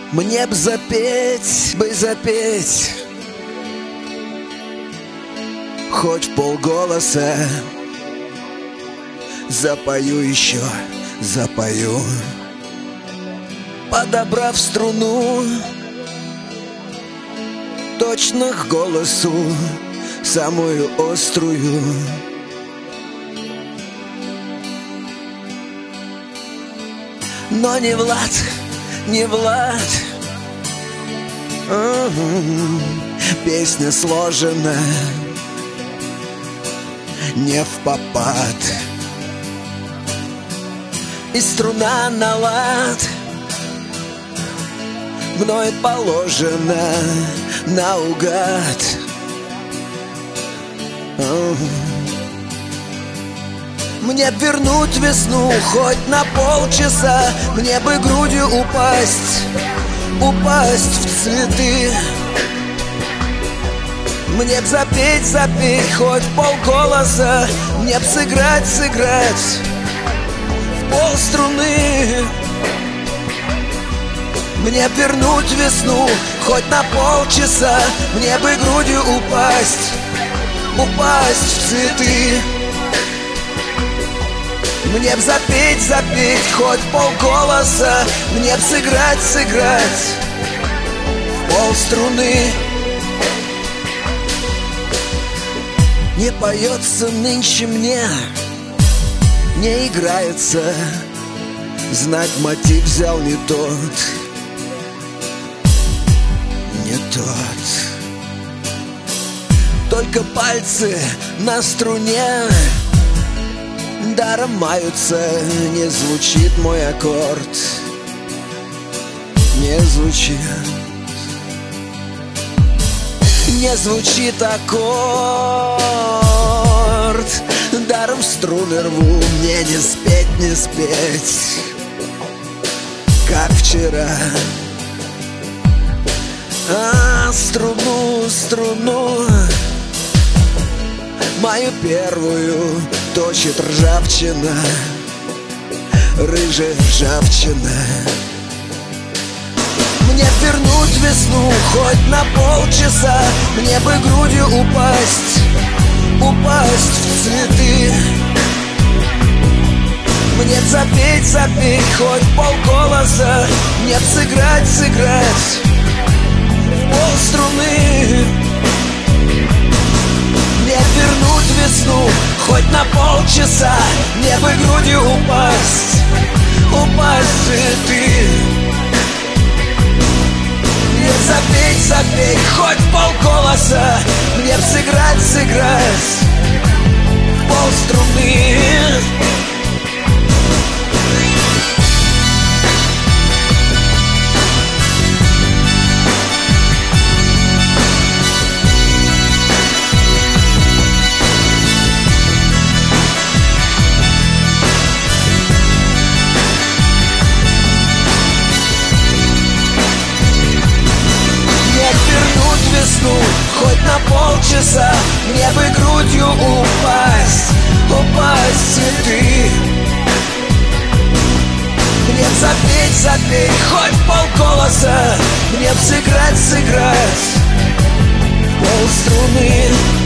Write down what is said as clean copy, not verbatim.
Мне б запеть, хоть в полголоса. Запою еще, запою, подобрав струну точно к голосу, самую острую. Но не Влад, не Влад. Песня сложена не впопад, и струна на лад мной положена наугад. Мне б вернуть весну хоть на полчаса, мне бы грудью упасть в цветы. Мне б запеть хоть полголоса, мне б сыграть в полструны. Мне б вернуть весну хоть на полчаса, мне бы грудью упасть в цветы. Мне б запеть хоть полголоса, мне б сыграть в полструны. Не поется нынче мне, не играется, знать мотив взял не тот, не тот. Только пальцы на струне даром маются, не звучит мой аккорд, не звучит. Не звучит аккорд, даром струны рву, мне не спеть, как вчера. Струну мою первую точит ржавчина, рыжая ржавчина. Мне вернуть весну хоть на полчаса, мне бы грудью упасть в цветы. Мне б запеть хоть полголоса, мне б сыграть в полструны. Мне б вернуть весну хоть на полчаса, мне бы грудью упасть в цветы. Мне б запеть хоть полголоса, мне б сыграть в полструны. Хоть на полчаса, мне бы грудью упасть в цветы. Мне б запеть хоть полголоса, мне б сыграть в полструны.